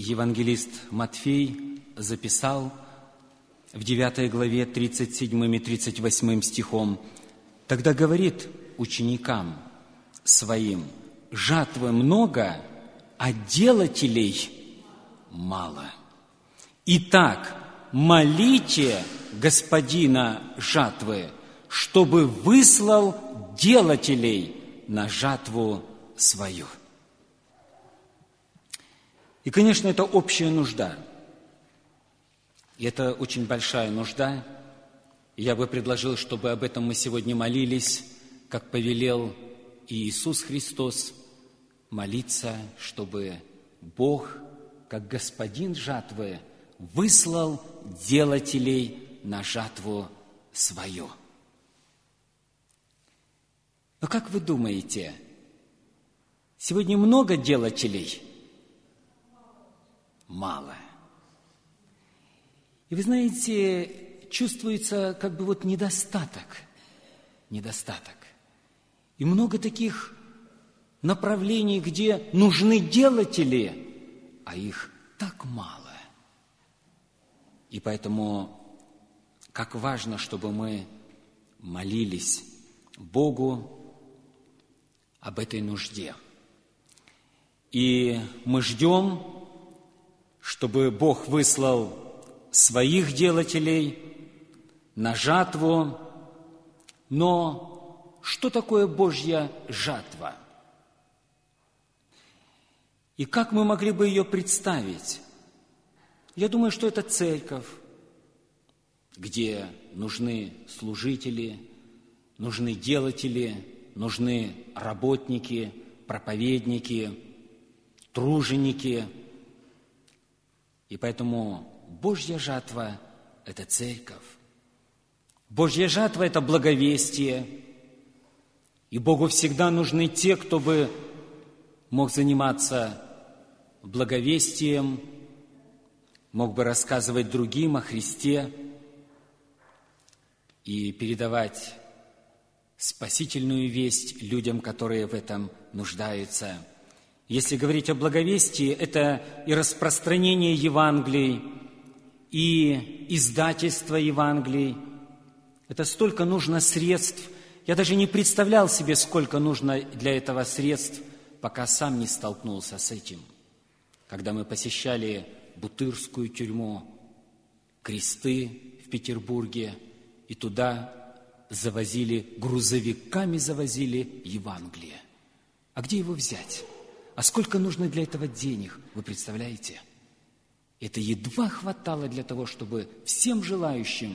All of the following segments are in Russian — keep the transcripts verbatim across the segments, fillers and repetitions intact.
евангелист Матфей записал в девятой главе тридцать седьмым и тридцать восьмым стихом: «Тогда говорит ученикам своим: жатвы много, а делателей мало. Итак, молите Господина жатвы, чтобы выслал делателей на жатву свою». И, конечно, это общая нужда. И это очень большая нужда. И я бы предложил, чтобы об этом мы сегодня молились, как повелел и Иисус Христос, молиться, чтобы Бог, как Господин жатвы, выслал делателей на жатву свою. Но как вы думаете, сегодня много делателей? Мало. И вы знаете, чувствуется как бы вот недостаток. Недостаток. И много таких направлений, где нужны делатели, а их так мало. И поэтому как важно, чтобы мы молились Богу об этой нужде. И мы ждем, чтобы Бог выслал своих делателей на жатву. Но что такое Божья жатва? И как мы могли бы ее представить? Я думаю, что это церковь, где нужны служители, нужны делатели, нужны работники, проповедники, труженики. И поэтому Божья жатва – это церковь. Божья жатва – это благовестие. И Богу всегда нужны те, кто бы мог заниматься благовестием, мог бы рассказывать другим о Христе и передавать спасительную весть людям, которые в этом нуждаются. Если говорить о благовестии, это и распространение Евангелий, и издательство Евангелий. Это столько нужно средств. Я даже не представлял себе, сколько нужно для этого средств, пока сам не столкнулся с этим. Когда мы посещали Бутырскую тюрьму, Кресты в Петербурге, и туда завозили, грузовиками завозили Евангелие. А где его взять? А сколько нужно для этого денег, вы представляете? Это едва хватало для того, чтобы всем желающим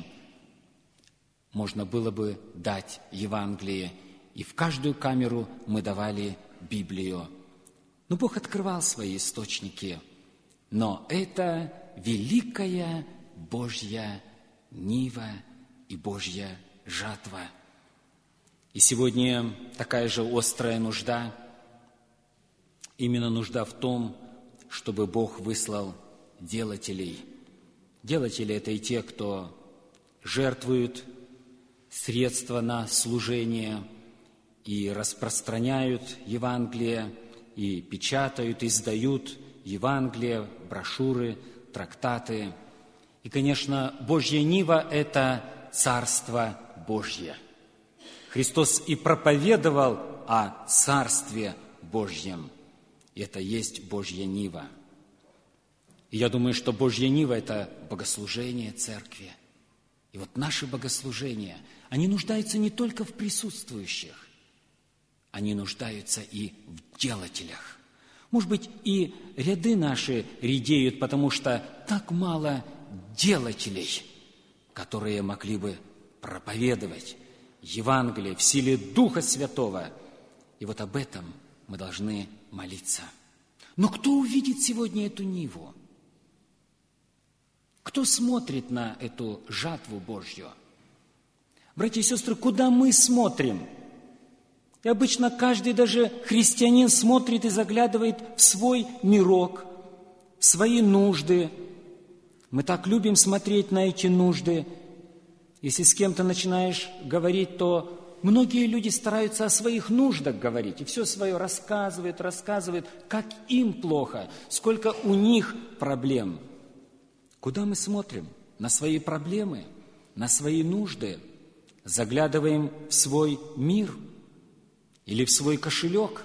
можно было бы дать Евангелие. И в каждую камеру мы давали Библию. Но Бог открывал свои источники. Но это великая Божья нива и Божья жатва. И сегодня такая же острая нужда, именно нужда в том, чтобы Бог выслал делателей. Делатели – это и те, кто жертвуют средства на служение и распространяют Евангелие, и печатают, издают Евангелие, брошюры, трактаты. И, конечно, Божья нива – это Царство Божье. Христос и проповедовал о Царстве Божьем. И это есть Божья нива. И я думаю, что Божья нива – это богослужение церкви. И вот наши богослужения, они нуждаются не только в присутствующих, они нуждаются и в делателях. Может быть, и ряды наши редеют, потому что так мало делателей, которые могли бы проповедовать Евангелие в силе Духа Святого. И вот об этом мы должны молиться. Но кто увидит сегодня эту ниву? Кто смотрит на эту жатву Божью? Братья и сестры, куда мы смотрим? И обычно каждый, даже христианин, смотрит и заглядывает в свой мирок, в свои нужды. Мы так любим смотреть на эти нужды. Если с кем-то начинаешь говорить, то многие люди стараются о своих нуждах говорить, и все свое рассказывают, рассказывают, как им плохо, сколько у них проблем. Куда мы смотрим? На свои проблемы, на свои нужды. Заглядываем в свой мир или в свой кошелек.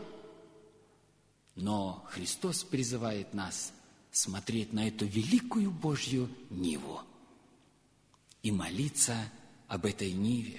Но Христос призывает нас смотреть на эту великую Божью ниву и молиться об этой ниве.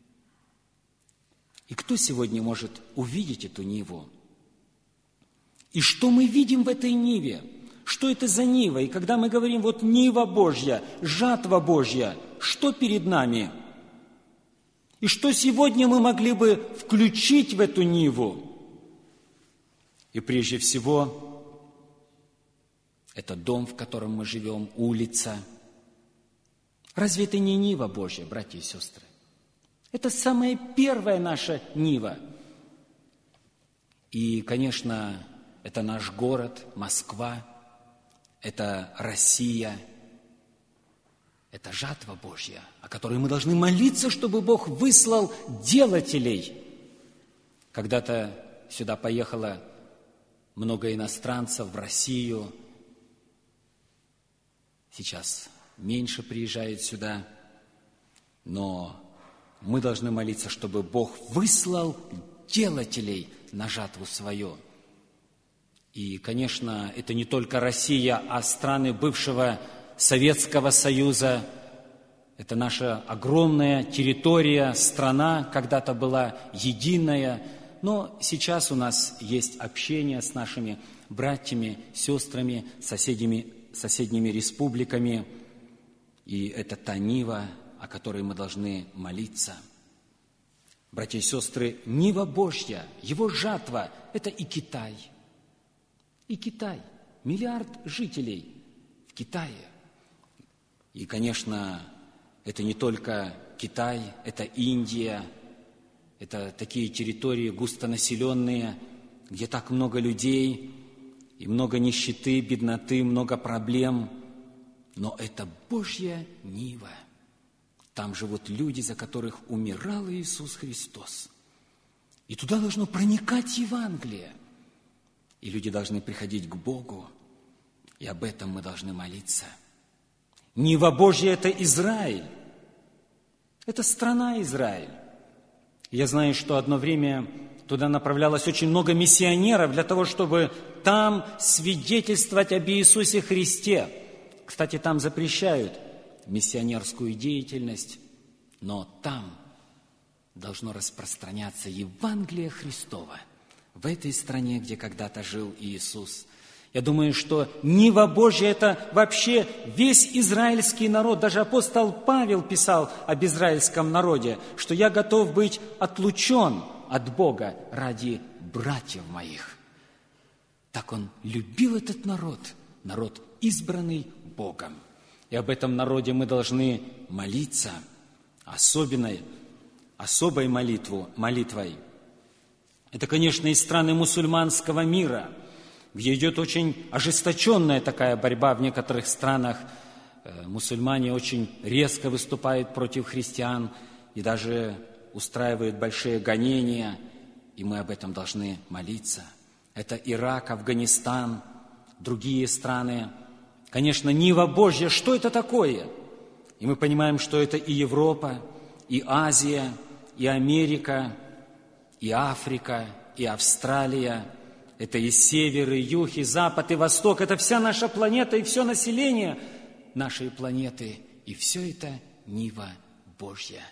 И кто сегодня может увидеть эту ниву? И что мы видим в этой ниве? Что это за нива? И когда мы говорим, вот нива Божья, жатва Божья, что перед нами? И что сегодня мы могли бы включить в эту ниву? И прежде всего, это дом, в котором мы живем, улица. Разве это не нива Божья, братья и сестры? Это самая первая наша нива. И, конечно, это наш город, Москва, это Россия, это жатва Божья, о которой мы должны молиться, чтобы Бог выслал делателей. Когда-то сюда поехало много иностранцев в Россию, сейчас меньше приезжает сюда, но мы должны молиться, чтобы Бог выслал делателей на жатву свою. И, конечно, это не только Россия, а страны бывшего Советского Союза. Это наша огромная территория, страна, когда-то была единая, но сейчас у нас есть общение с нашими братьями, сестрами, соседями, соседними республиками. И это та нива, о которой мы должны молиться. Братья и сестры, нива Божья, Его жатва – это и Китай. И Китай. Миллиард жителей в Китае. И, конечно, это не только Китай, это Индия, это такие территории густонаселенные, где так много людей, и много нищеты, бедноты, много проблем. Но это Божья нива. Там живут люди, за которых умирал Иисус Христос. И туда должно проникать Евангелие. И люди должны приходить к Богу, и об этом мы должны молиться. Нива Божья – это Израиль. Это страна Израиль. Я знаю, что одно время туда направлялось очень много миссионеров для того, чтобы там свидетельствовать об Иисусе Христе. Кстати, там запрещают миссионерскую деятельность, но там должно распространяться Евангелие Христово в этой стране, где когда-то жил Иисус. Я думаю, что нива Божья – это вообще весь израильский народ. Даже апостол Павел писал об израильском народе, что я готов быть отлучен от Бога ради братьев моих. Так он любил этот народ, народ, избранный Богом. И об этом народе мы должны молиться особенной, особой молитву, молитвой. Это, конечно, из страны мусульманского мира, где идет очень ожесточенная такая борьба в некоторых странах. Мусульмане очень резко выступают против христиан и даже устраивают большие гонения, и мы об этом должны молиться. Это Ирак, Афганистан, другие страны. Конечно, нива Божья, что это такое? И мы понимаем, что это и Европа, и Азия, и Америка, и Африка, и Австралия. Это и север, и юг, и запад, и восток. Это вся наша планета и все население нашей планеты. И все это нива Божья.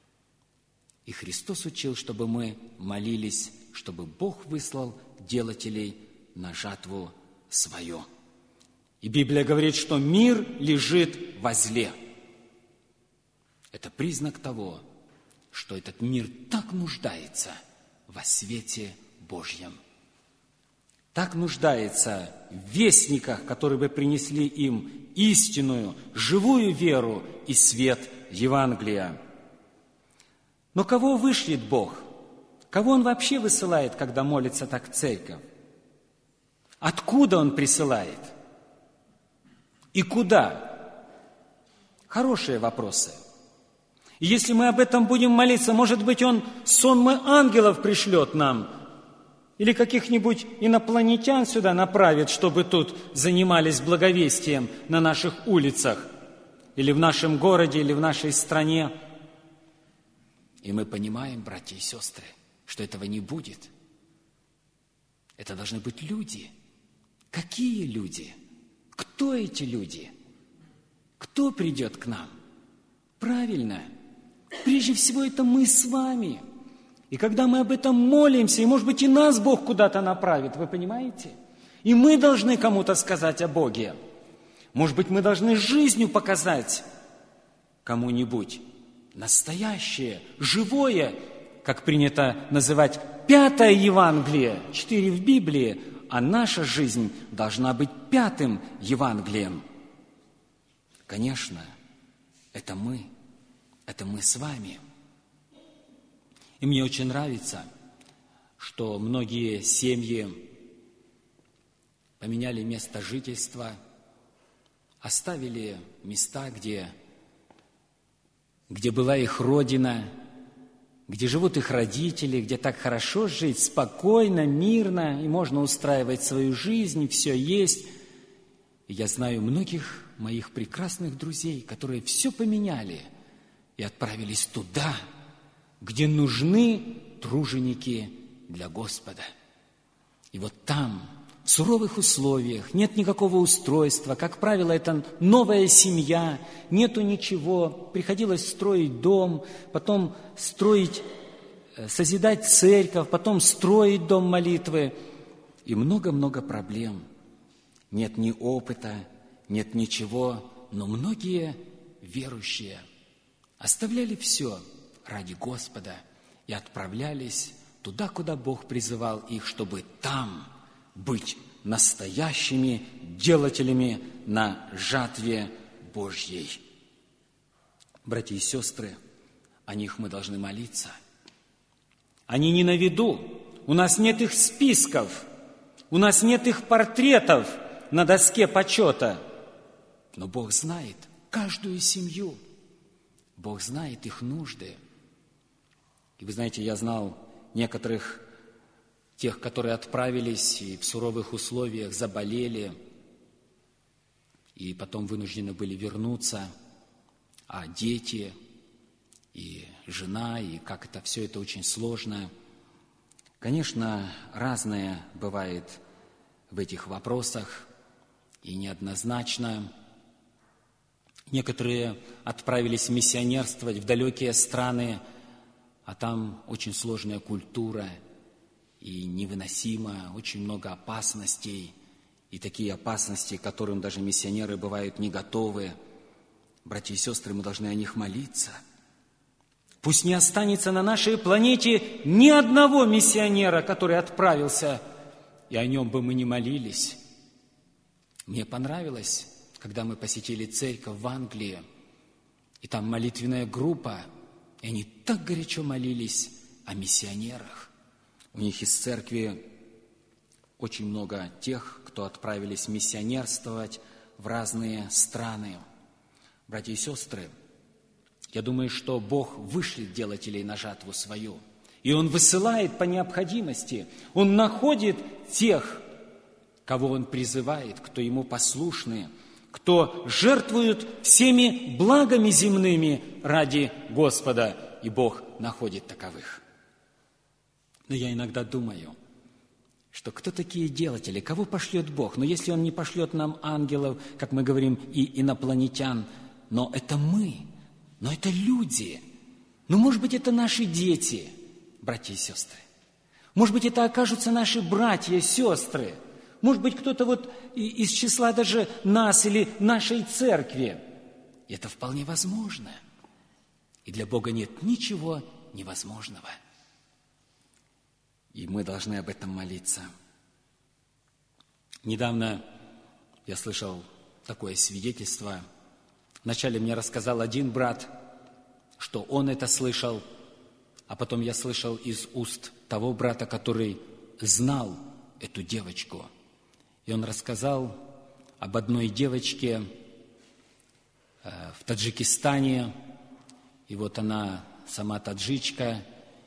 И Христос учил, чтобы мы молились, чтобы Бог выслал делателей на жатву свою. И Библия говорит, что мир лежит возле. Это признак того, что этот мир так нуждается во свете Божьем. Так нуждается в вестниках, которые бы принесли им истинную, живую веру и свет Евангелия. Но кого вышлет Бог? Кого Он вообще высылает, когда молится так церковь? Откуда Он присылает? И куда? Хорошие вопросы. И если мы об этом будем молиться, может быть, Он сонмы ангелов пришлет нам, или каких-нибудь инопланетян сюда направит, чтобы тут занимались благовестием на наших улицах, или в нашем городе, или в нашей стране. И мы понимаем, братья и сестры, что этого не будет. Это должны быть люди. Какие люди? Кто эти люди? Кто придет к нам? Правильно. Прежде всего, это мы с вами. И когда мы об этом молимся, и, может быть, и нас Бог куда-то направит, вы понимаете? И мы должны кому-то сказать о Боге. Может быть, мы должны жизнью показать кому-нибудь настоящее, живое, как принято называть, пятое Евангелие, четыре в Библии, а наша жизнь должна быть пятым Евангелием. Конечно, это мы, это мы с вами. И мне очень нравится, что многие семьи поменяли место жительства, оставили места, где, где была их родина, где живут их родители, где так хорошо жить, спокойно, мирно, и можно устраивать свою жизнь, все есть. И я знаю многих моих прекрасных друзей, которые все поменяли и отправились туда, где нужны труженики для Господа. И вот там, в суровых условиях, нет никакого устройства. Как правило, это новая семья, нету ничего. Приходилось строить дом, потом строить, созидать церковь, потом строить дом молитвы. И много-много проблем. Нет ни опыта, нет ничего. Но многие верующие оставляли все ради Господа и отправлялись туда, куда Бог призывал их, чтобы там быть настоящими делателями на жатве Божьей. Братья и сестры, о них мы должны молиться. Они не на виду, у нас нет их списков, у нас нет их портретов на доске почета, но Бог знает каждую семью, Бог знает их нужды. И вы знаете, я знал некоторых тех, которые отправились и в суровых условиях заболели, и потом вынуждены были вернуться, а дети и жена, и как это все это очень сложно. Конечно, разное бывает в этих вопросах, и неоднозначно. Некоторые отправились миссионерствовать в далекие страны, а там очень сложная культура и невыносимо, очень много опасностей, и такие опасности, к которым даже миссионеры бывают не готовы. Братья и сестры, мы должны о них молиться. Пусть не останется на нашей планете ни одного миссионера, который отправился, и о нем бы мы не молились. Мне понравилось, когда мы посетили церковь в Англии, и там молитвенная группа, и они так горячо молились о миссионерах. У них из церкви очень много тех, кто отправились миссионерствовать в разные страны. Братья и сестры, я думаю, что Бог вышлет делателей на жатву свою. И Он высылает по необходимости. Он находит тех, кого Он призывает, кто Ему послушны, кто жертвуют всеми благами земными ради Господа, и Бог находит таковых. Но я иногда думаю, что кто такие делатели, кого пошлет Бог? Но если Он не пошлет нам ангелов, как мы говорим, и инопланетян, но это мы, но это люди. Ну, может быть, это наши дети, братья и сестры. Может быть, это окажутся наши братья и сестры. Может быть, кто-то вот из числа даже нас или нашей церкви. И это вполне возможно. И для Бога нет ничего невозможного. И мы должны об этом молиться. Недавно я слышал такое свидетельство. Вначале мне рассказал один брат, что он это слышал, а потом я слышал из уст того брата, который знал эту девочку. И он рассказал об одной девочке в Таджикистане, И вот она сама таджичка,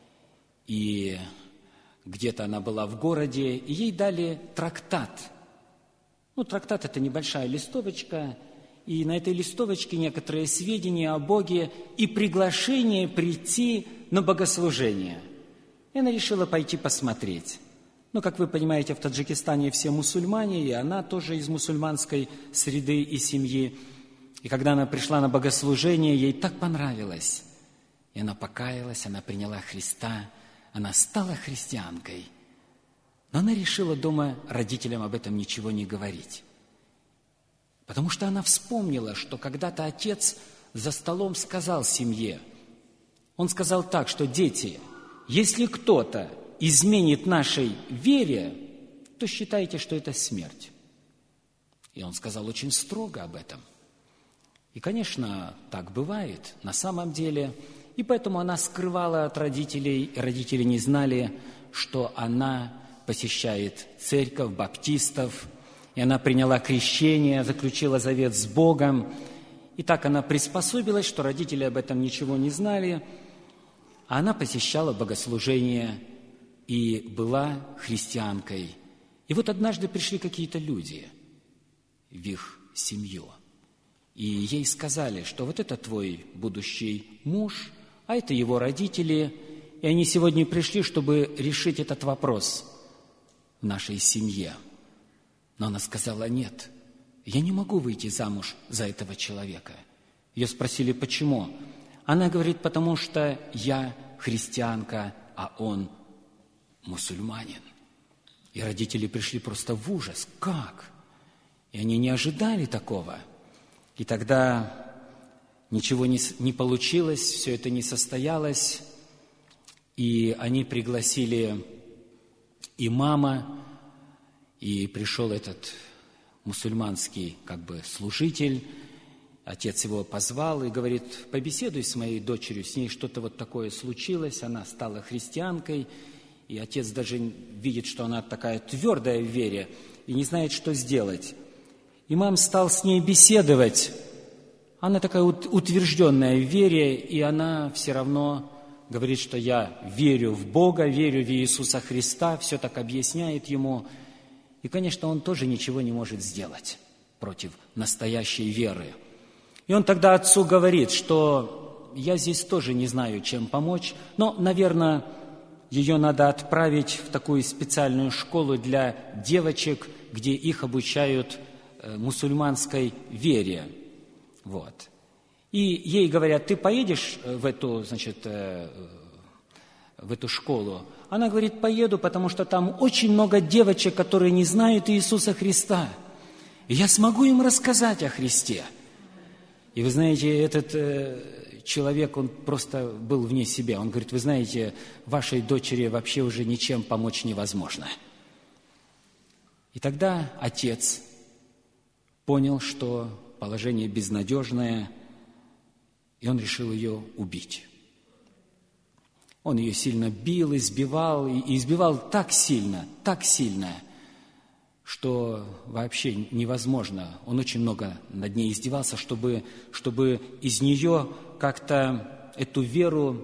и где-то она была в городе, и ей дали трактат. Ну, трактат – это небольшая листовочка, и на этой листовочке некоторые сведения о Боге и приглашение прийти на богослужение. И она решила пойти посмотреть. Ну, как вы понимаете, в Таджикистане все мусульмане, и она тоже из мусульманской среды и семьи. И когда она пришла на богослужение, ей так понравилось. И она покаялась, она приняла Христа, она стала христианкой. Но она решила дома родителям об этом ничего не говорить. Потому что она вспомнила, что когда-то отец за столом сказал семье, он сказал так, что дети, если кто-то изменит нашей вере, то считайте, что это смерть. И он сказал очень строго об этом. И, конечно, так бывает на самом деле. И поэтому она скрывала от родителей, родители не знали, что она посещает церковь баптистов, и она приняла крещение, заключила завет с Богом. И так она приспособилась, что родители об этом ничего не знали, а она посещала богослужение и была христианкой. И вот однажды пришли какие-то люди в их семью, и ей сказали, что вот это твой будущий муж, а это его родители, и они сегодня пришли, чтобы решить этот вопрос в нашей семье. Но она сказала: нет, я не могу выйти замуж за этого человека. Ее спросили, почему? Она говорит, потому что я христианка, а он мусульманин. И родители пришли просто в ужас. Как? И они не ожидали такого. И тогда ничего не, не получилось, все это не состоялось. И они пригласили имама, и пришел этот мусульманский как бы служитель. Отец его позвал и говорит: побеседуй с моей дочерью, с ней что-то вот такое случилось, она стала христианкой. И отец даже видит, что она такая твердая в вере и не знает, что сделать. Имам стал с ней беседовать. Она такая утвержденная в вере, и она все равно говорит, что я верю в Бога, верю в Иисуса Христа, все так объясняет ему. И, конечно, он тоже ничего не может сделать против настоящей веры. И он тогда отцу говорит, что я здесь тоже не знаю, чем помочь, но, наверное, ее надо отправить в такую специальную школу для девочек, где их обучают мусульманской вере. Вот. И ей говорят: ты поедешь в эту, значит, в эту школу? Она говорит: поеду, потому что там очень много девочек, которые не знают Иисуса Христа. И я смогу им рассказать о Христе. И вы знаете, этот э, человек, он просто был вне себя. Он говорит: вы знаете, вашей дочери вообще уже ничем помочь невозможно. И тогда отец понял, что положение безнадежное, и он решил ее убить. Он ее сильно бил, избивал, и избивал так сильно, так сильно, что вообще невозможно. Он очень много над ней издевался, чтобы, чтобы из нее как-то эту веру,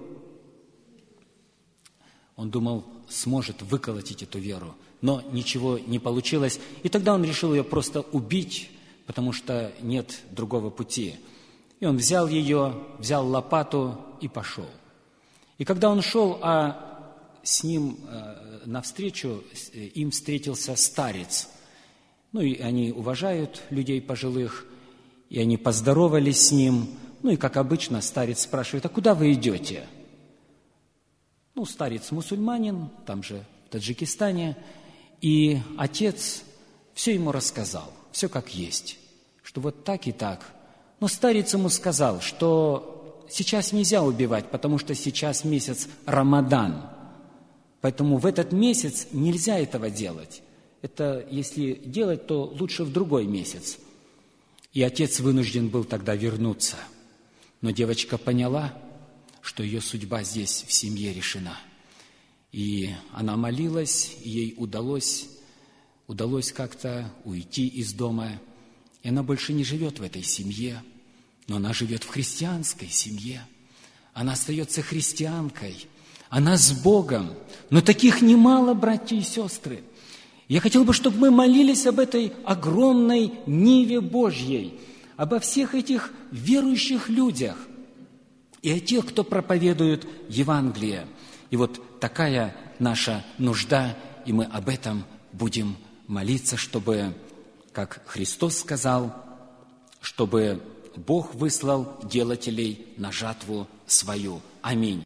он думал, сможет выколотить эту веру, но ничего не получилось. И тогда он решил ее просто убить, потому что нет другого пути. И он взял ее, взял лопату и пошел. И когда он шел, а с ним э, навстречу им встретился старец. Ну и они уважают людей пожилых, и они поздоровались с ним. Ну и, как обычно, старец спрашивает: а куда вы идете? Ну, старец мусульманин, там же в Таджикистане. И отец все ему рассказал, все как есть, что вот так и так. Но старец ему сказал, что сейчас нельзя убивать, потому что сейчас месяц Рамадан. Поэтому в этот месяц нельзя этого делать. Это, если делать, то лучше в другой месяц. И отец вынужден был тогда вернуться. Но девочка поняла, что ее судьба здесь, в семье, решена. И она молилась, и ей удалось, удалось как-то уйти из дома. И она больше не живет в этой семье, но она живет в христианской семье. она остается христианкой, она с Богом. Но таких немало, братья и сестры. Я хотел бы, чтобы мы молились об этой огромной ниве Божьей, обо всех этих верующих людях и о тех, кто проповедует Евангелие. И вот такая наша нужда, и мы об этом будем молиться, чтобы, как Христос сказал, чтобы Бог выслал делателей на жатву свою. Аминь.